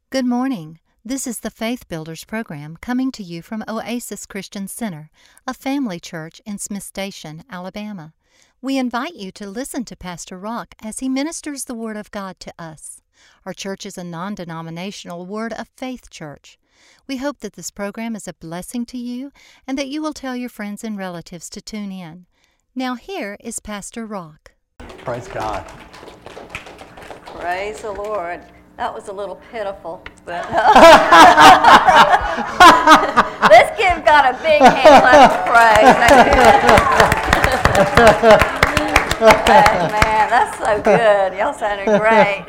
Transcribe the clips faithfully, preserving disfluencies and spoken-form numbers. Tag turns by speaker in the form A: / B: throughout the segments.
A: Good morning. This is the Faith Builders program coming to you from Oasis Christian Center, a family church in Smith Station, Alabama. We invite you to listen to Pastor Rock as he ministers the Word of God to us. Our church is a non-denominational Word of Faith church. We hope that this program is a blessing to you and that you will tell your friends and relatives to tune in. Now here is Pastor Rock.
B: Praise God.
C: Praise the Lord. That was a little pitiful, but let's give God a big hand clap of praise. Man, that's so good. Y'all sounded great.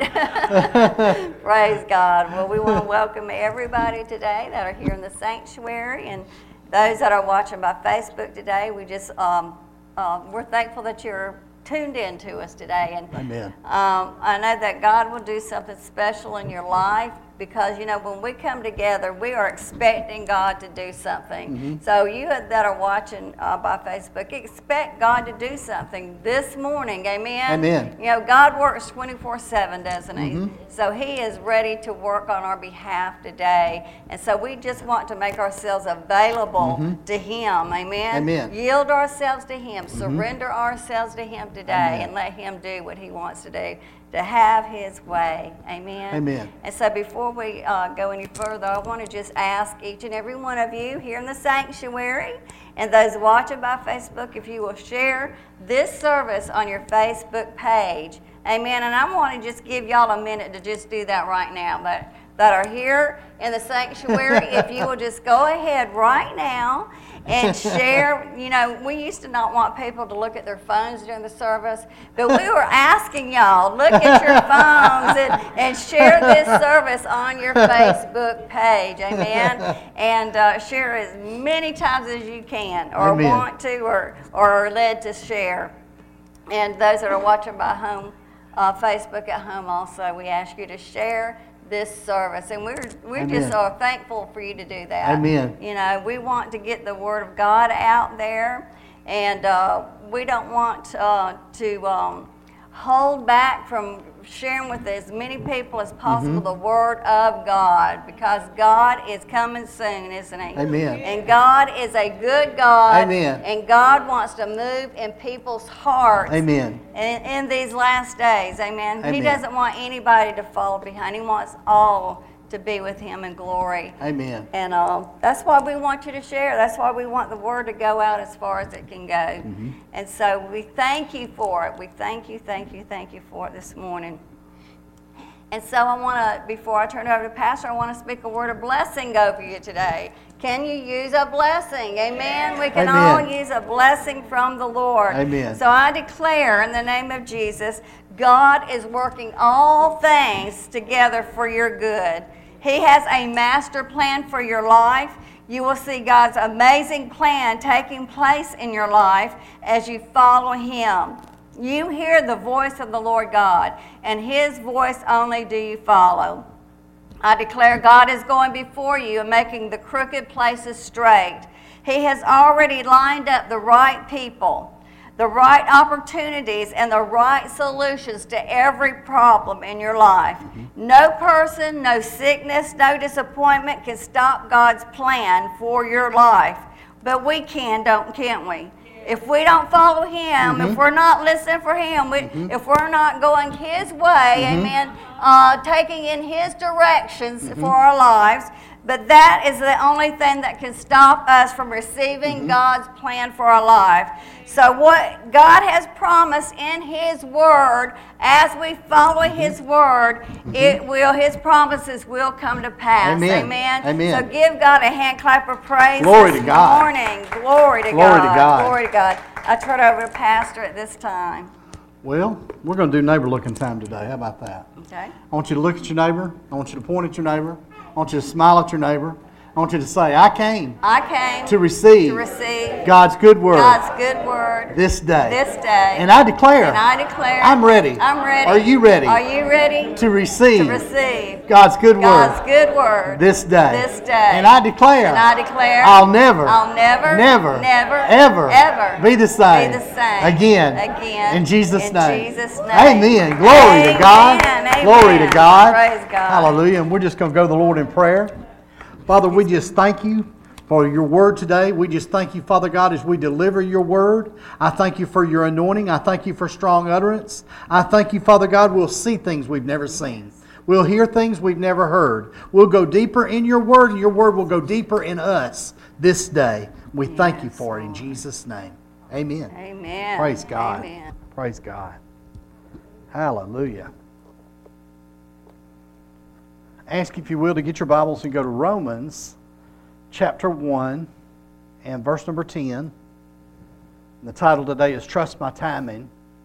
C: Praise God. Well, we want to welcome everybody today that are here in the sanctuary, and those that are watching by Facebook today. We just um, uh, we're thankful that you're tuned in to us today, and
B: Amen.
C: Um, I know that God will do something special in your life, because you know when we come together, we are expecting God to do something. Mm-hmm. So you that are watching uh, by Facebook, expect God to do something this morning. Amen.
B: Amen.
C: You know God works twenty-four seven, doesn't He?
B: Mm-hmm.
C: So He is ready to work on our behalf today, and so we just want to make ourselves available mm-hmm. to Him. Amen.
B: Amen.
C: Yield ourselves to Him. Mm-hmm. Surrender ourselves to Him today,
B: Amen.
C: and let Him do what He wants to do, to have His way. Amen.
B: Amen.
C: And so before we uh, go any further, I want to just ask each and every one of you here in the sanctuary and those watching by Facebook, if you will share this service on your Facebook page. Amen. And I want to just give y'all a minute to just do that right now. But that are here in the sanctuary, if you will just go ahead right now and share. You know, we used to not want people to look at their phones during the service, but we were asking y'all, look at your phones and, and share this service on your Facebook page. Amen. And uh, share as many times as you can, or
B: Amen.
C: want to, or, or are led to share. And those that are watching by home, uh, Facebook at home also, we ask you to share this service, and we're we just are thankful for you to do that.
B: Amen.
C: You know, we want to get the Word of God out there, and uh, we don't want uh, to um, hold back from sharing with as many people as possible mm-hmm. the Word of God, because God is coming soon, isn't He?
B: Amen.
C: And God is a good God.
B: Amen.
C: And God wants to move in people's hearts.
B: Amen.
C: In, in these last days. Amen.
B: Amen.
C: He doesn't want anybody to fall behind. He wants all to be with Him in glory.
B: Amen.
C: And uh, that's why we want you to share. That's why we want the Word to go out as far as it can go. Mm-hmm. And so we thank you for it. We thank you, thank you, thank you for it this morning. And so I want to, before I turn it over to Pastor, I want to speak a word of blessing over you today. Can you use a blessing? Amen. We can
B: Amen.
C: all use a blessing from the Lord.
B: Amen.
C: So I declare in the name of Jesus, God is working all things together for your good. He has a master plan for your life. You will see God's amazing plan taking place in your life as you follow Him. You hear the voice of the Lord God, and His voice only do you follow. I declare God is going before you and making the crooked places straight. He has already lined up the right people, the right opportunities, and the right solutions to every problem in your life. Mm-hmm. No person, no sickness, no disappointment can stop God's plan for your life. But we can, don't, can't we? If we don't follow Him, mm-hmm. if we're not listening for Him, we, mm-hmm. if we're not going His way, mm-hmm. amen, uh, taking in His directions mm-hmm. for our lives, but that is the only thing that can stop us from receiving mm-hmm. God's plan for our life. So what God has promised in His Word, as we follow mm-hmm. His Word, mm-hmm. it will, His promises will come to pass.
B: Amen.
C: Amen.
B: Amen.
C: So give God a hand clap of praise
B: Glory
C: this
B: to God.
C: morning. Glory to
B: Glory
C: God.
B: to God.
C: Glory to God. I turn it over to Pastor at this time.
B: Well, we're going to do neighbor looking time today. How about that?
C: Okay.
B: I want you to look at your neighbor. I want you to point at your neighbor. I want you to smile at your neighbor. I want you to say, I came
C: I came
B: to receive,
C: to receive
B: God's good word
C: God's good word
B: this day.
C: this day.
B: And I declare,
C: And I declare
B: I'm ready.
C: I'm ready.
B: Are you ready?
C: Are you ready
B: to receive,
C: to receive
B: God's good
C: God's
B: word
C: good word
B: this day?
C: this day.
B: And I declare,
C: And I declare
B: I'll never,
C: I'll never,
B: never,
C: never,
B: ever,
C: ever
B: be the same,
C: be the same
B: again,
C: again
B: in Jesus'
C: in
B: name.
C: Jesus' name.
B: Amen. Glory
C: Amen.
B: to God.
C: Amen.
B: Glory to God.
C: Praise God.
B: Hallelujah. And we're just going to go to the Lord in prayer. Father, we just thank you for your word today. We just thank you, Father God, as we deliver your word. I thank you for your anointing. I thank you for strong utterance. I thank you, Father God, we'll see things we've never seen. We'll hear things we've never heard. We'll go deeper in your word, and your word will go deeper in us this day. We
C: Yes,
B: thank you for it in
C: Lord.
B: Jesus' name. Amen.
C: Amen.
B: Praise God.
C: Amen.
B: Praise God. Hallelujah. Ask, if you will, to get your Bibles and go to Romans chapter one and verse number ten. And the title today is Trust My Timing.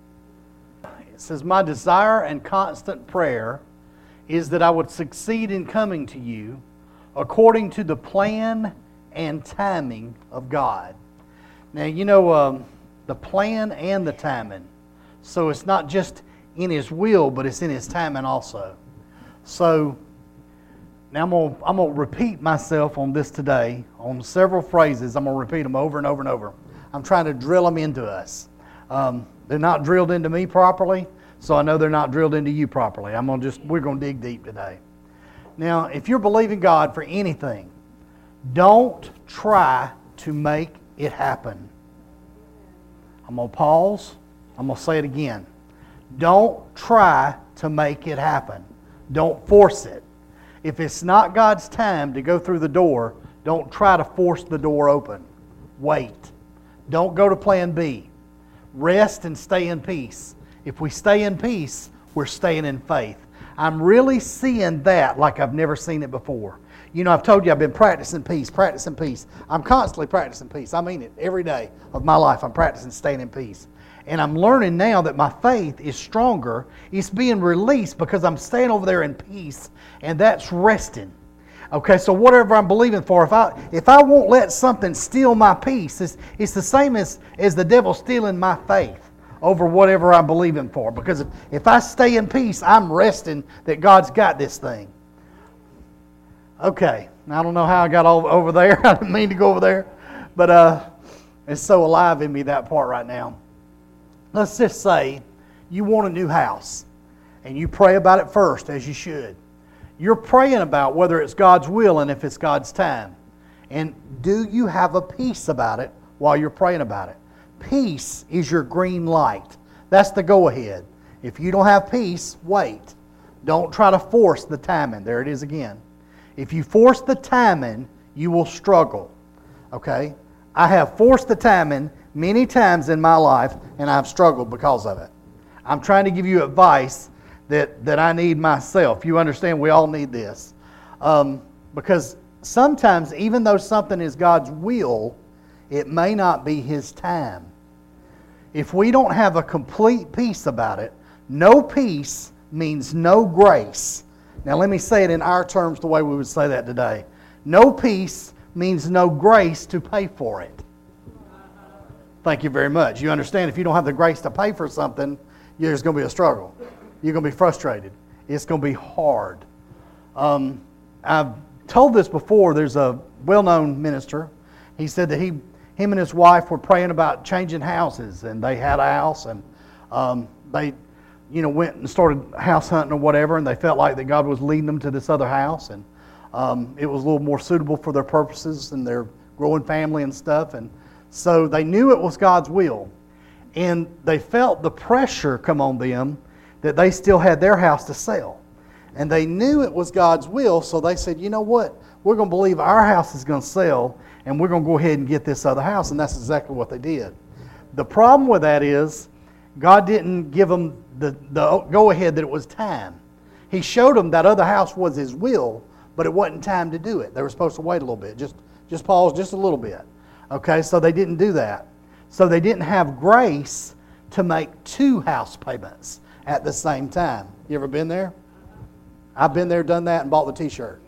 B: It says, my desire and constant prayer is that I would succeed in coming to you according to the plan and timing of God. Now, you know, um, the plan and the timing. So it's not just in His will, but it's in His timing also. So now I'm going to I'm going to repeat myself on this today, on several phrases. I'm going to repeat them over and over and over. I'm trying to drill them into us. Um, they're not drilled into me properly, so I know they're not drilled into you properly. I'm going to just, we're going to dig deep today. Now, if you're believing God for anything, don't try to make it happen. I'm going to pause. I'm going to say it again. Don't try to make it happen. Don't force it. If it's not God's time to go through the door, don't try to force the door open. Wait. Don't go to plan B. Rest and stay in peace. If we stay in peace, we're staying in faith. I'm really seeing that like I've never seen it before. You know, I've told you I've been practicing peace, practicing peace. I'm constantly practicing peace. I mean it. Every day of my life, I'm practicing staying in peace. And I'm learning now that my faith is stronger. It's being released because I'm staying over there in peace, and that's resting. Okay, so whatever I'm believing for, if I if I won't let something steal my peace, it's, it's the same as, as the devil stealing my faith over whatever I'm believing for. Because if, if I stay in peace, I'm resting that God's got this thing. Okay, I don't know how I got all over there. I didn't mean to go over there. But uh, it's so alive in me, that part right now. Let's just say you want a new house, and you pray about it first, as you should. You're praying about whether it's God's will and if it's God's time. And do you have a peace about it while you're praying about it? Peace is your green light. That's the go-ahead. If you don't have peace, wait. Don't try to force the timing. There it is again. If you force the timing, you will struggle. Okay? I have forced the timing many times in my life, and I've struggled because of it. I'm trying to give you advice that, that I need myself. You understand, we all need this. Um, because sometimes, even though something is God's will, it may not be His time. If we don't have a complete peace about it, no peace means no grace. Now let me say it in our terms the way we would say that today. No peace means no grace to pay for it. Thank you very much. You understand, if you don't have the grace to pay for something, there's going to be a struggle. You're going to be frustrated. It's going to be hard. Um, I've told this before. There's a well-known minister. He said that he, him and his wife were praying about changing houses, and they had a house, and um, they, you know, went and started house hunting or whatever, and they felt like that God was leading them to this other house, and um, it was a little more suitable for their purposes and their growing family and stuff, and so they knew it was God's will, and they felt the pressure come on them that they still had their house to sell. And they knew it was God's will, so they said, you know what? We're going to believe our house is going to sell, and we're going to go ahead and get this other house. And that's exactly what they did. The problem with that is God didn't give them the, the go-ahead that it was time. He showed them that other house was His will, but it wasn't time to do it. They were supposed to wait a little bit, just, just pause just a little bit. Okay, so they didn't do that. So they didn't have grace to make two house payments at the same time. You ever been there? I've been there, done that, and bought the t-shirt.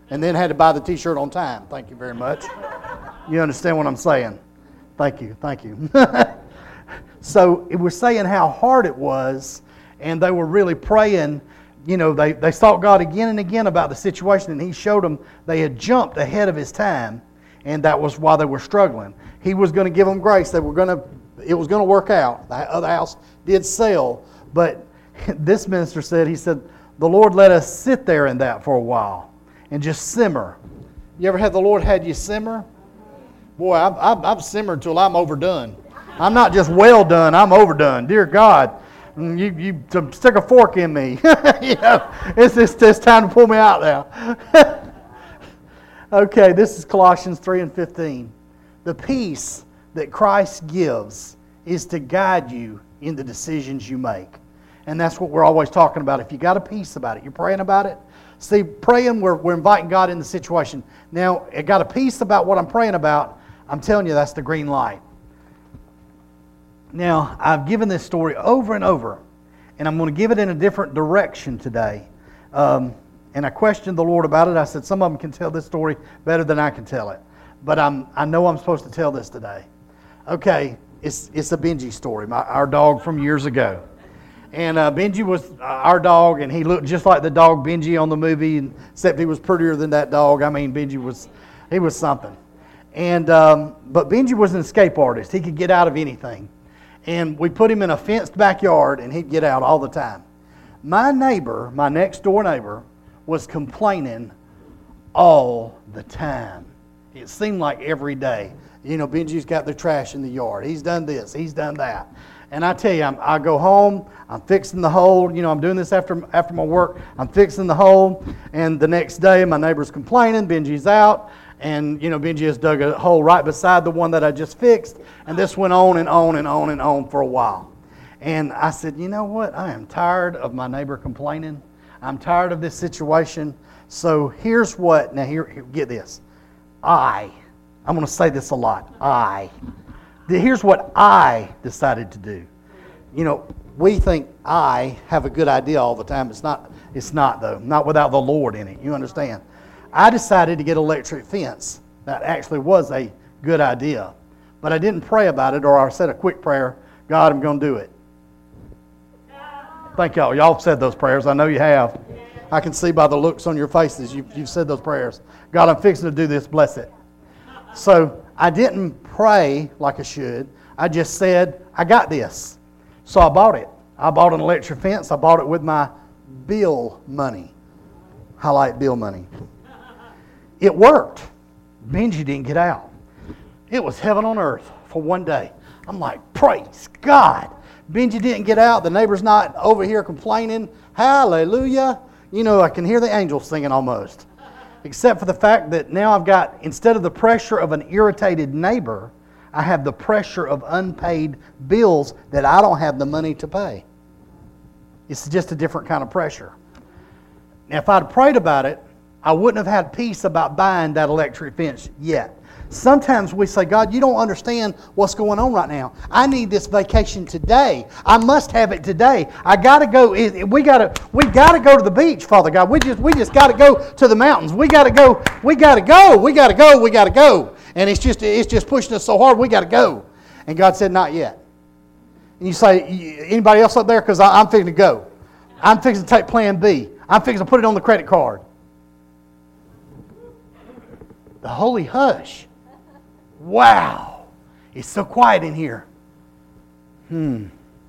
B: and then had to buy the T-shirt on time. Thank you very much. You understand what I'm saying? Thank you, thank you. So it was saying how hard it was, and they were really praying. You know, they, they sought God again and again about the situation, and He showed them they had jumped ahead of His time, and that was why they were struggling. He was going to give them grace. They were going to, it was going to work out. The other house did sell, but this minister said, he said, the Lord let us sit there in that for a while and just simmer. You ever had the Lord had you simmer? Boy, I've, I've, I've simmered till I'm overdone. I'm not just well done, I'm overdone. Dear God, you, you to stick a fork in me. You know, it's, it's, it's time to pull me out now. Okay, this is Colossians three and fifteen. The peace that Christ gives is to guide you in the decisions you make. And that's what we're always talking about. If you got a peace about it, you're praying about it. See, praying, we're, we're inviting God in the situation. Now, I got a peace about what I'm praying about. I'm telling you, that's the green light. Now, I've given this story over and over, and I'm going to give it in a different direction today. Um, and I questioned the Lord about it. I said, some of them can tell this story better than I can tell it. But I'm, I know I'm supposed to tell this today. Okay, it's, it's a Benji story, my, our dog from years ago. And uh, Benji was uh, our dog, and he looked just like the dog Benji on the movie, and, except he was prettier than that dog. I mean, Benji was, he was something. And um, but Benji was an escape artist. He could get out of anything. And we put him in a fenced backyard, and he'd get out all the time. My neighbor, my next door neighbor, was complaining all the time. It seemed like every day. You know, Benji's got the trash in the yard. He's done this. He's done that. And I tell you, I'm, I go home, I'm fixing the hole. You know, I'm doing this after after my work. I'm fixing the hole. And the next day, my neighbor's complaining. Benji's out. And, you know, Benji has dug a hole right beside the one that I just fixed. And this went on and on and on and on for a while. And I said, you know what? I am tired of my neighbor complaining. I'm tired of this situation. So here's what, now here, here get this. I, I'm going to say this a lot. I, here's what I decided to do. You know, we think I have a good idea all the time. It's not, it's not though. Not without the Lord in it. You understand? I decided to get an electric fence. That actually was a good idea. But I didn't pray about it, or I said a quick prayer, God, I'm going to do it. Thank y'all. Y'all said those prayers. I know you have. I can see by the looks on your faces you've, you've said those prayers. God, I'm fixing to do this. Bless it. So I didn't pray like I should. I just said, I got this. So I bought it. I bought an electric fence. I bought it with my bill money. Highlight bill money. It worked. Benji didn't get out. It was heaven on earth for one day. I'm like, praise God. Benji didn't get out. The neighbor's not over here complaining. Hallelujah. You know, I can hear the angels singing almost. Except for the fact that now I've got, instead of the pressure of an irritated neighbor, I have the pressure of unpaid bills that I don't have the money to pay. It's just a different kind of pressure. Now, if I'd prayed about it, I wouldn't have had peace about buying that electric fence yet. Sometimes we say, God, you don't understand what's going on right now. I need this vacation today. I must have it today. I got to go. We got to. We got to go to the beach, Father God. We just. We just got to go to the mountains. We got to go. We got to go. We got to go. We got to go. And it's just. It's just pushing us so hard. We got to go. And God said, not yet. And you say, anybody else up there? Because I'm fixing to go. I'm fixing to take Plan B. I'm fixing to put it on the credit card. The holy hush. Wow. It's so quiet in here. Hmm.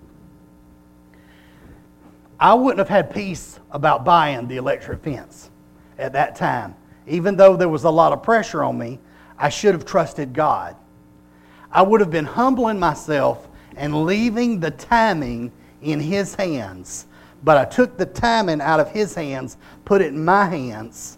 B: I wouldn't have had peace about buying the electric fence at that time. Even though there was a lot of pressure on me, I should have trusted God. I would have been humbling myself and leaving the timing in His hands. But I took the timing out of His hands, put it in my hands.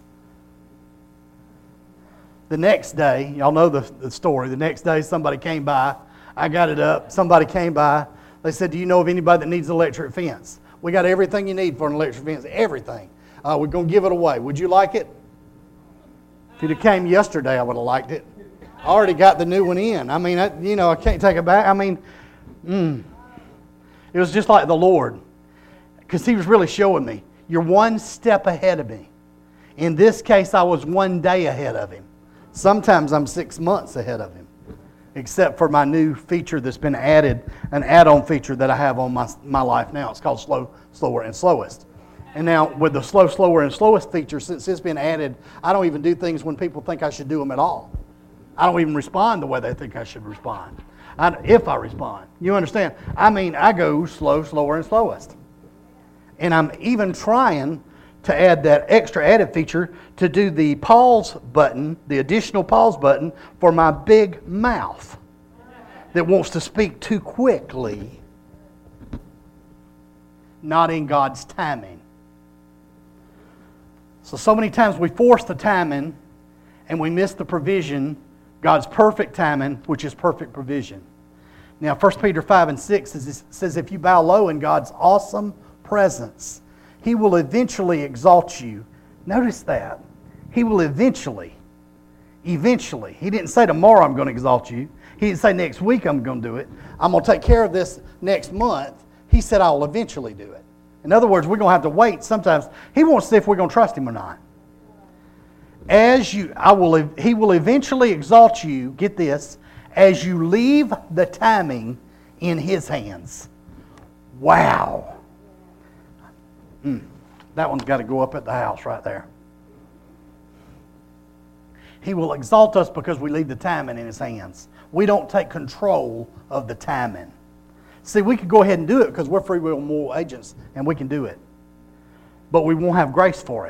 B: The next day, y'all know the, the story. The next day, somebody came by. I got it up. Somebody came by. They said, do you know of anybody that needs an electric fence? We got everything you need for an electric fence. Everything. Uh, we're going to give it away. Would you like it? If you'd have came yesterday, I would have liked it. I already got the new one in. I mean, I, you know, I can't take it back. I mean, mm, it was just like the Lord. Because He was really showing me, you're one step ahead of me. In this case, I was one day ahead of him. Sometimes I'm six months ahead of him, except for my new feature that's been added, an add-on feature that I have on my, my life now. It's called Slow, Slower, and Slowest. And now with the Slow, Slower, and Slowest feature, since it's been added, I don't even do things when people think I should do them at all. I don't even respond the way they think I should respond, I, if I respond. You understand? I mean, I go slow, slower, and slowest. And I'm even trying to add that extra added feature to do the pause button, the additional pause button for my big mouth that wants to speak too quickly, not in God's timing. So, so many times we force the timing and we miss the provision, God's perfect timing, which is perfect provision. Now, First Peter five and six says, says if you bow low in God's awesome presence, He will eventually exalt you. Notice that. He will eventually. Eventually. He didn't say tomorrow I'm going to exalt you. He didn't say next week I'm going to do it. I'm going to take care of this next month. He said I'll eventually do it. In other words, we're going to have to wait sometimes. He wants to see if we're going to trust Him or not. As you, I will, He will eventually exalt you, get this, as you leave the timing in His hands. Wow. Mm, that one's got to go up at the house right there. He will exalt us because we leave the timing in His hands. We don't take control of the timing. See, we could go ahead and do it because we're free will moral agents and we can do it. But we won't have grace for it.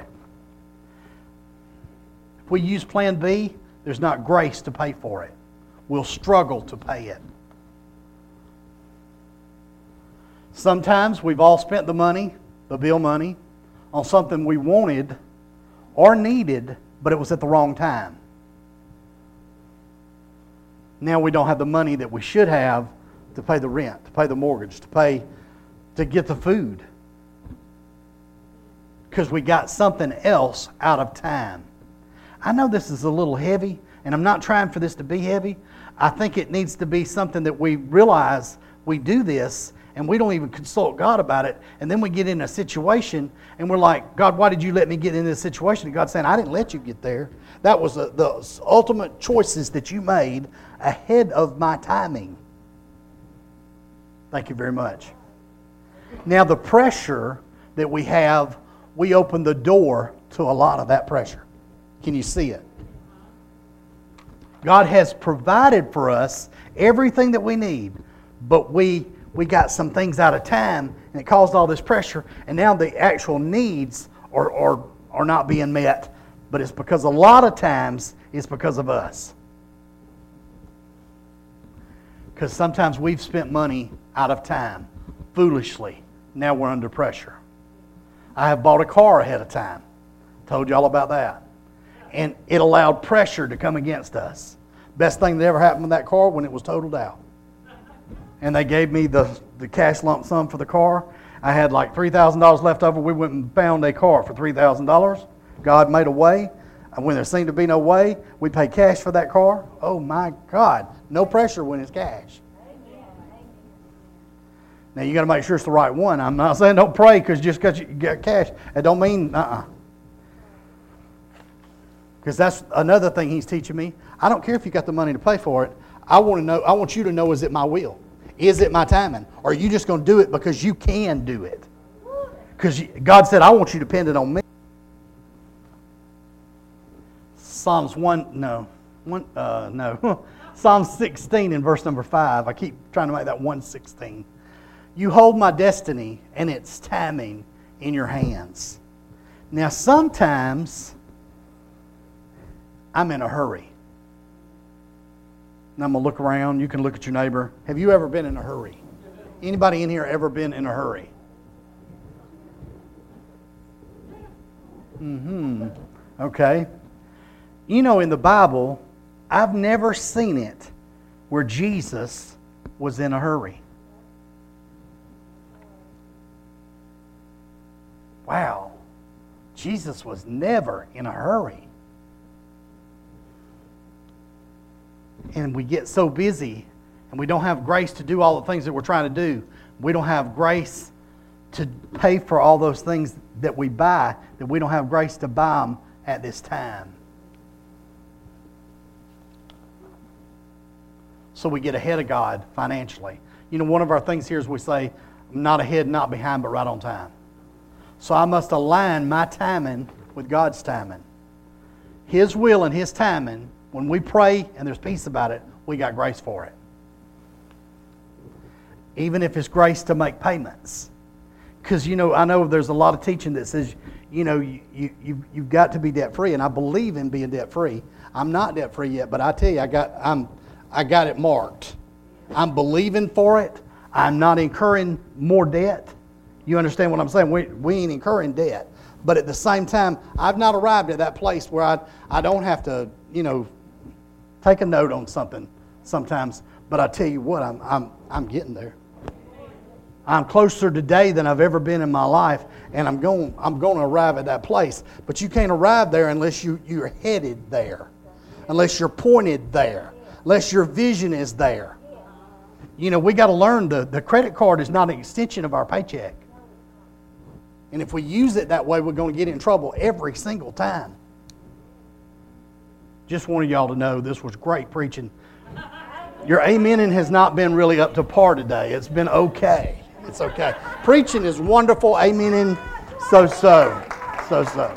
B: If we use Plan B, there's not grace to pay for it. We'll struggle to pay it. Sometimes we've all spent the money, the bill money, on something we wanted or needed, but it was at the wrong time. Now we don't have the money that we should have to pay the rent, to pay the mortgage, to pay, to get the food. Because we got something else out of time. I know this is a little heavy, and I'm not trying for this to be heavy. I think it needs to be something that we realize we do this, and we don't even consult God about it, and then we get in a situation, and we're like, God, why did you let me get in this situation? And God's saying, I didn't let you get there. That was the, the ultimate choices that you made ahead of my timing. Thank you very much. Now the pressure that we have, we open the door to a lot of that pressure. Can you see it? God has provided for us everything that we need, but we we got some things out of time, and it caused all this pressure, and now the actual needs are, are, are not being met, but it's because a lot of times it's because of us. Because sometimes we've spent money out of time, foolishly. Now we're under pressure. I have bought a car ahead of time. Told you all about that. And it allowed pressure to come against us. Best thing that ever happened with that car when it was totaled out. And they gave me the, the cash lump sum for the car. I had like three thousand dollars left over. We went and found a car for three thousand dollars. God made a way. And when there seemed to be no way, we paid cash for that car. Oh my God. No pressure when it's cash. Now you got to make sure it's the right one. I'm not saying don't pray because just because you get cash, it don't mean uh-uh. Because that's another thing He's teaching me. I don't care if you got the money to pay for it. I want to know. I want you to know: is it my will? Is it my timing? Or are you just going to do it because you can do it? Because God said, "I want you dependent on me." Psalms one, no, one, uh, no. Psalm sixteen in verse number five. I keep trying to make that one sixteen. You hold my destiny and its timing in your hands. Now, sometimes I'm in a hurry. And I'm going to look around. You can look at your neighbor. Have you ever been in a hurry? Anybody in here ever been in a hurry? Mm-hmm. Okay. You know, in the Bible, I've never seen it where Jesus was in a hurry. Wow. Jesus was never in a hurry. And we get so busy and we don't have grace to do all the things that we're trying to do. We don't have grace to pay for all those things that we buy, that we don't have grace to buy them at this time. So we get ahead of God financially. You know, one of our things here is we say, not ahead, not behind, but right on time. So I must align my timing with God's timing. His will and His timing, when we pray and there's peace about it, we got grace for it. Even if it's grace to make payments. Because, you know, I know there's a lot of teaching that says, you know, you, you, you've, you've got to be debt-free. And I believe in being debt-free. I'm not debt-free yet, but I tell you, I got, I'm, I got it marked. I'm believing for it. I'm not incurring more debt. You understand what I'm saying? We, we ain't incurring debt. But at the same time, I've not arrived at that place where I, I don't have to, you know, take a note on something sometimes. But I tell you what, I'm, I'm, I'm getting there. I'm closer today than I've ever been in my life, and I'm going, I'm going to arrive at that place. But you can't arrive there unless you, you're headed there, unless you're pointed there, unless your vision is there. You know, we got to learn the, the credit card is not an extension of our paycheck. And if we use it that way, we're going to get in trouble every single time. Just wanted y'all to know this was great preaching. Your amening has not been really up to par today. It's been okay. It's okay. Preaching is wonderful. Amening, so-so. So-so.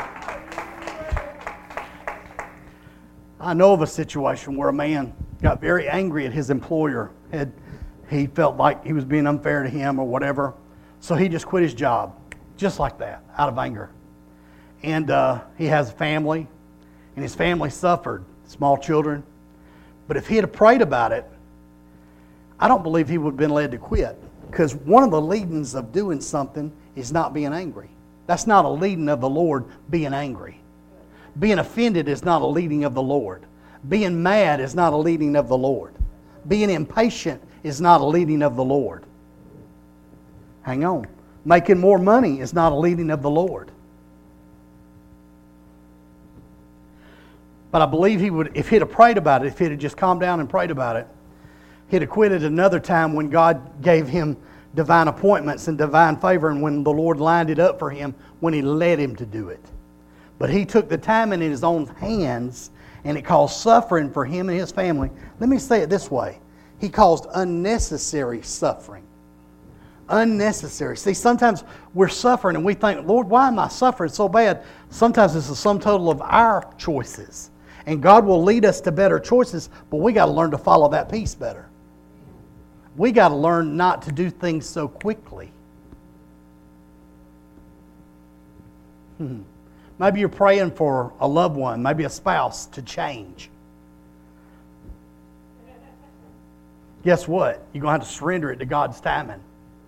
B: I know of a situation where a man got very angry at his employer. Had, he felt like he was being unfair to him or whatever. So he just quit his job. Just like that, out of anger. And uh, he has a family, and his family suffered, small children. But if he had prayed about it, I don't believe he would have been led to quit. Because one of the leadings of doing something is not being angry. That's not a leading of the Lord, being angry. Being offended is not a leading of the Lord. Being mad is not a leading of the Lord. Being impatient is not a leading of the Lord. Hang on. Making more money is not a leading of the Lord. But I believe he would, if he'd have prayed about it, if he'd have just calmed down and prayed about it, he'd have quit at another time when God gave him divine appointments and divine favor, and when the Lord lined it up for him, when He led him to do it. But he took the time in his own hands, and it caused suffering for him and his family. Let me say it this way. He caused unnecessary suffering. Unnecessary. See, sometimes we're suffering and we think, Lord, why am I suffering so bad? Sometimes it's the sum total of our choices. And God will lead us to better choices, but we got to learn to follow that peace better. We got to learn not to do things so quickly. Hmm. Maybe you're praying for a loved one, maybe a spouse, to change. Guess what? You're going to have to surrender it to God's timing.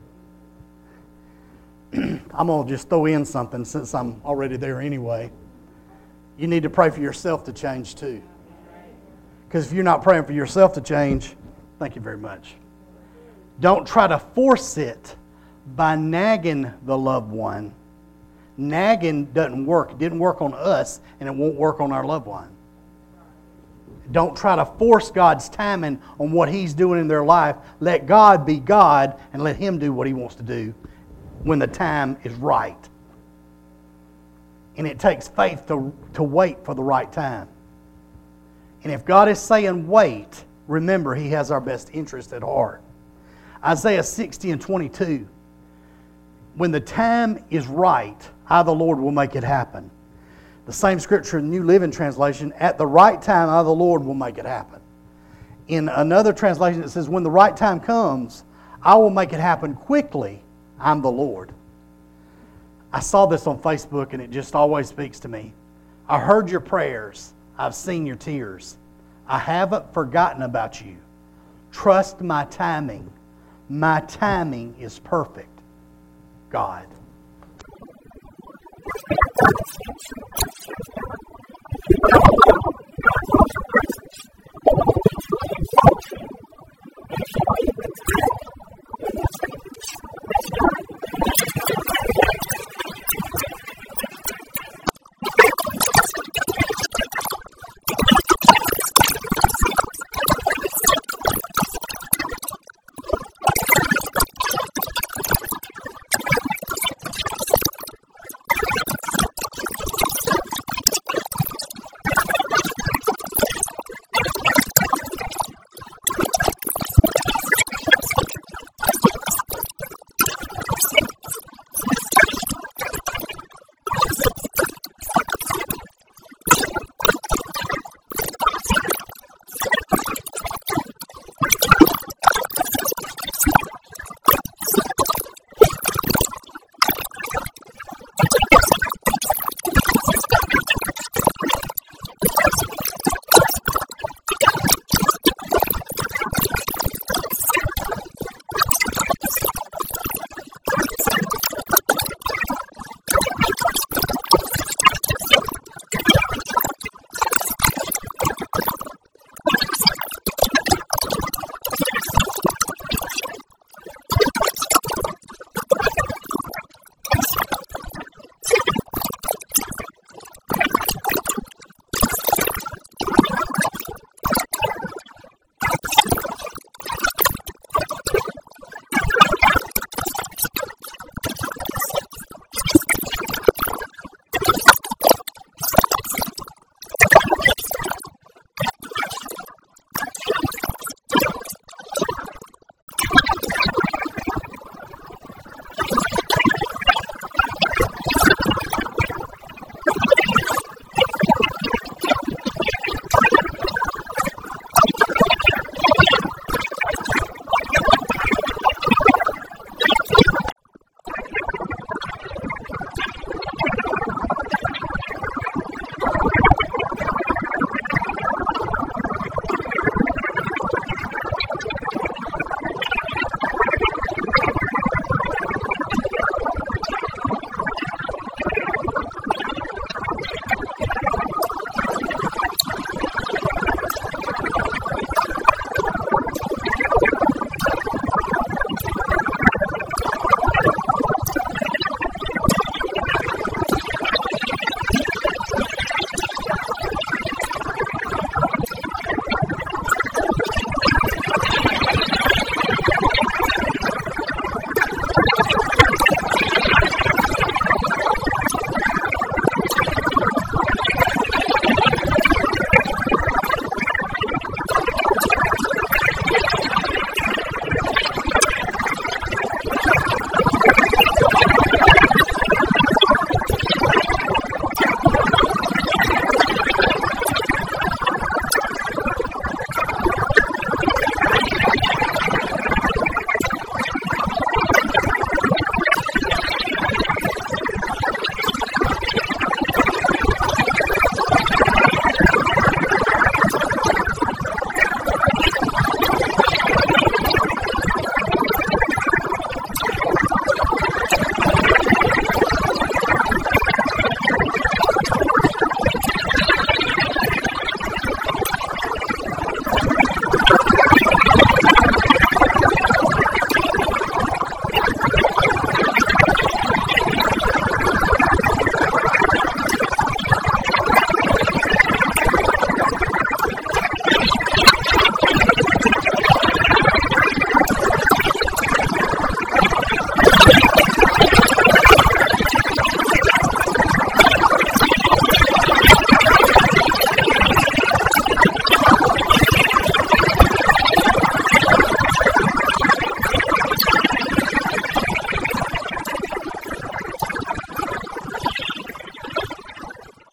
B: I'm going to just throw in something since I'm already there anyway. You need to pray for yourself to change too. Because if you're not praying for yourself to change, thank you very much. Don't try to force it by nagging the loved one. Nagging doesn't work. It didn't work on us, and it won't work on our loved one. Don't try to force God's timing on what He's doing in their life. Let God be God and let Him do what He wants to do when the time is right. And it takes faith to, to wait for the right time. And if God is saying wait, remember He has our best interest at heart. Isaiah sixty and twenty-two. When the time is right, I, the Lord, will make it happen. The same scripture in the New Living Translation, at the right time, I, the Lord, will make it happen. In another translation, it says, when the right time comes, I will make it happen quickly. I'm the Lord. I saw this on Facebook, and it just always speaks to me. I heard your prayers. I've seen your tears. I haven't forgotten about you. Trust my timing. My timing is perfect. God.